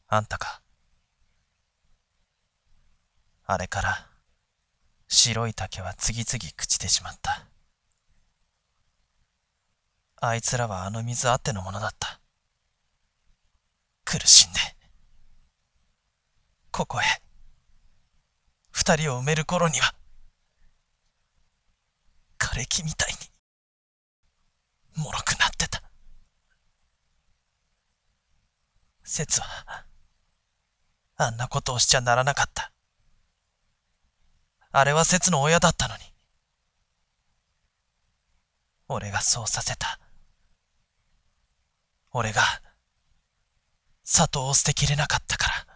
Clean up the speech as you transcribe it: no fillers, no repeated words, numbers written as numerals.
あんたか。あれから白い竹は次々朽ちてしまった。あいつらはあの水あってのものだった。苦しんでここへ二人を埋める頃には枯れ木みたいに脆くなってた。節はあんなことをしちゃならなかった。あれは節の親だったのに、俺がそうさせた。俺が里を捨てきれなかったから。